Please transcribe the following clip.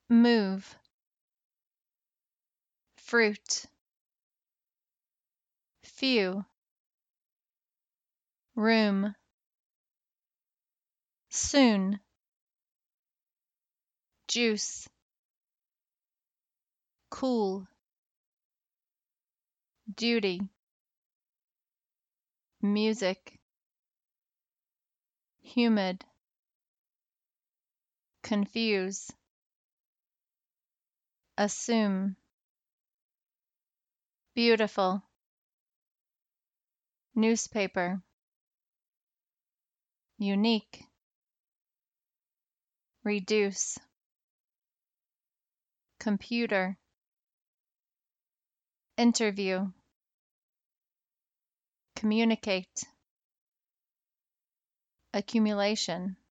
move, fruit, few, room, soon, juice, cool, duty, music, humid, confuse, assume, beautiful, newspaper, unique, reduce, computer, interview, communicate, accumulation,